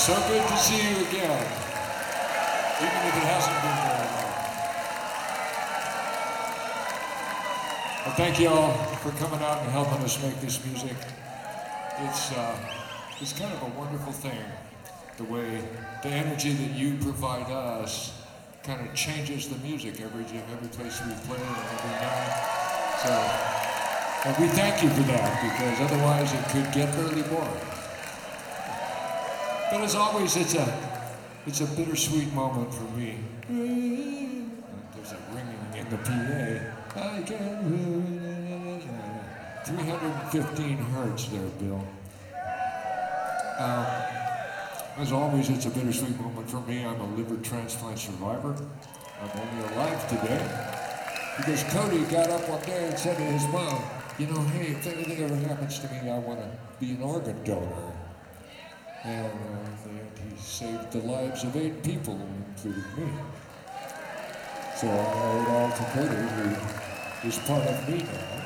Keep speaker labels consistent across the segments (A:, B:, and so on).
A: So good to see you again, even if it hasn't been very long. Well, thank you all for coming out and helping us make this music. It's kind of a wonderful thing, the way the energy that you provide us kind of changes the music every place we play and every night. So, and we thank you for that, because otherwise it could get really boring. But as always, it's a bittersweet moment for me. There's a ringing in the PA. I can 315 hertz there, Bill. As always, it's a bittersweet moment for me. I'm a liver transplant survivor. I'm only alive today because Cody got up one day and said to his mom, you know, hey, if anything ever happens to me, I want to be an organ donor. And he saved the lives of 8 people, including me. So I owe it all to Cody, who is part of me now.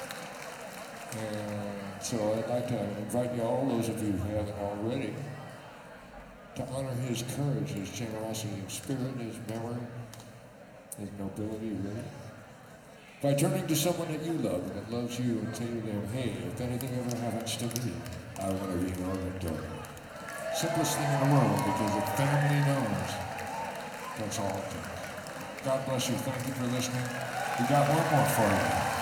A: And so I'd like to invite you all, those of you who haven't already, to honor his courage, his generosity of spirit, his memory, his nobility, really, by turning to someone that you love and that loves you and saying to them, hey, if anything ever happens to me, I want to be an organ donor. Simplest thing in the world, because the family knows that's all it takes. God bless you. Thank you for listening. We got one more for you.